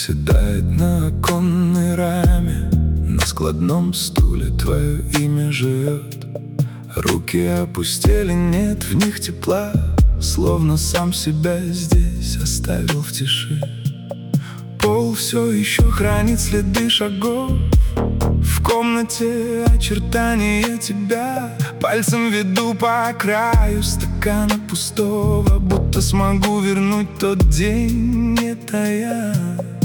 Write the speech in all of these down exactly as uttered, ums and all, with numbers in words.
Оседает на оконной раме, на складном стуле твое имя живет. Руки опустели, нет в них тепла, словно сам себя здесь оставил в тиши. Пол все еще хранит следы шагов, в комнате очертания тебя. Пальцем веду по краю стакана пустого, будто смогу вернуть тот день, это я.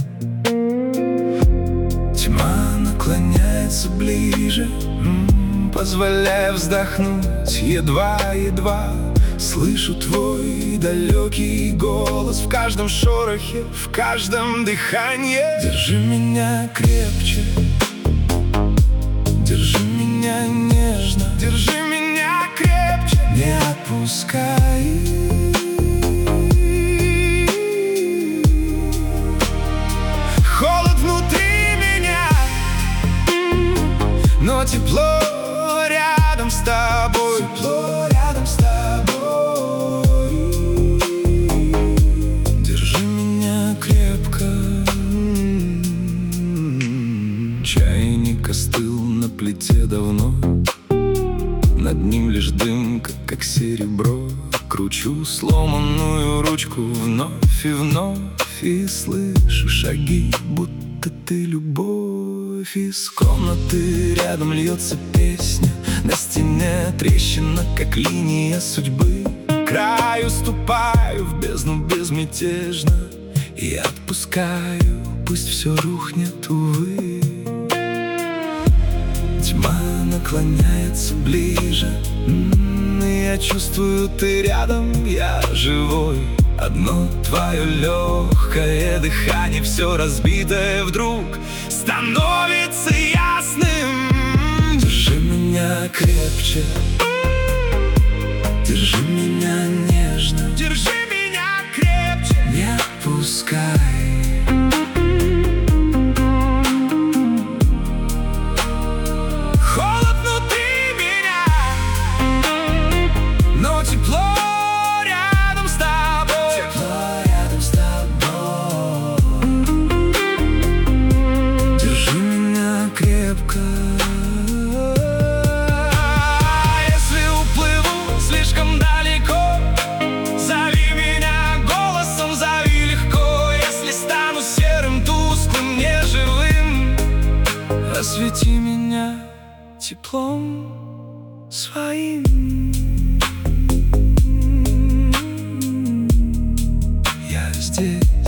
Тьма наклоняется ближе, м-м, позволяя вздохнуть. Едва-едва слышу твой далекий голос в каждом шорохе, в каждом дыхании. Держи меня крепче, держи меня нежно, держи меня крепче, не отпускай. Холод внутри меня, но тепло рядом с тобой, тепло рядом с тобой. Держи меня крепко. Чайник остыл на плите давно, над ним лишь дымка, как серебро. Кручу сломанную ручку вновь и вновь, и слышу шаги, будто ты любовь. Из комнаты рядом льется песня, на стене трещина, как линия судьбы. К краю ступаю в бездну безмятежно и отпускаю, пусть все рухнет, увы. Тьма наклоняется ближе, м-м, и я чувствую, ты рядом, я живой. Одно твое легкое дыхание, все разбитое вдруг становится ясным. Держи меня крепче, держи меня нежно, держи меня крепче, не отпускай. Холод внутри меня, но тепло рядом с тобой, тепло рядом с тобой. Держи меня крепко. Если уплыву слишком далеко, зови меня голосом, зови легко. Если стану серым, тусклым, неживым, освети меня теплом своим. Я здесь.